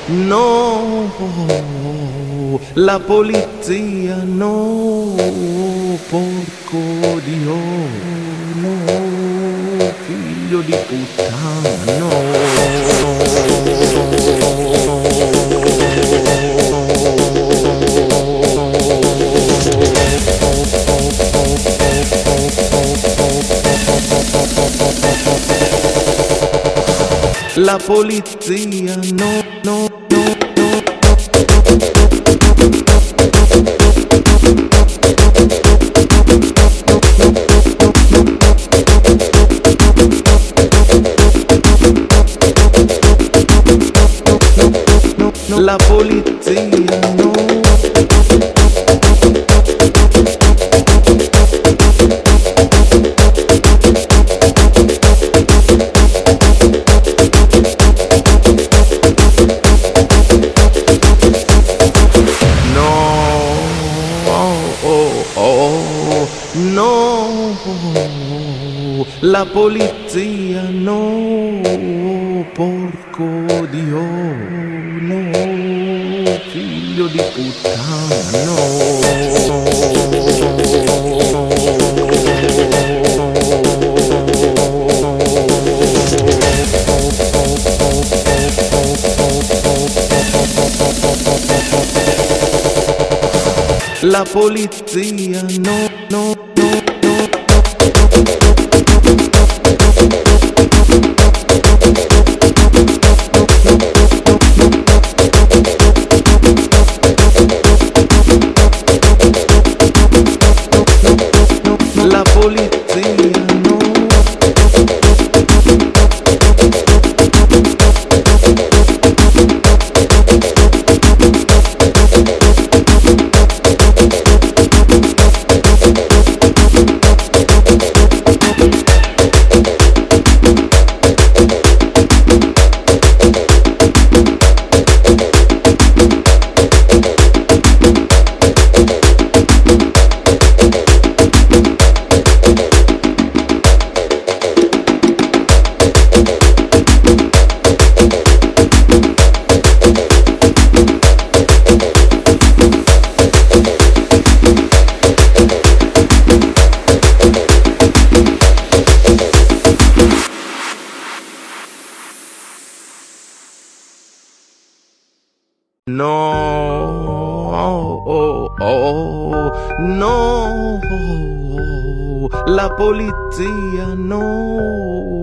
no, la polizia no, porco Dio, no, figlio di puttana, no. La polizia no, no, no, no. La polizia no. No, la polizia no, porco Dio, no, figlio di puttana, no. La polizia no, no, no, no. La polizia no. No, no, la polizia no.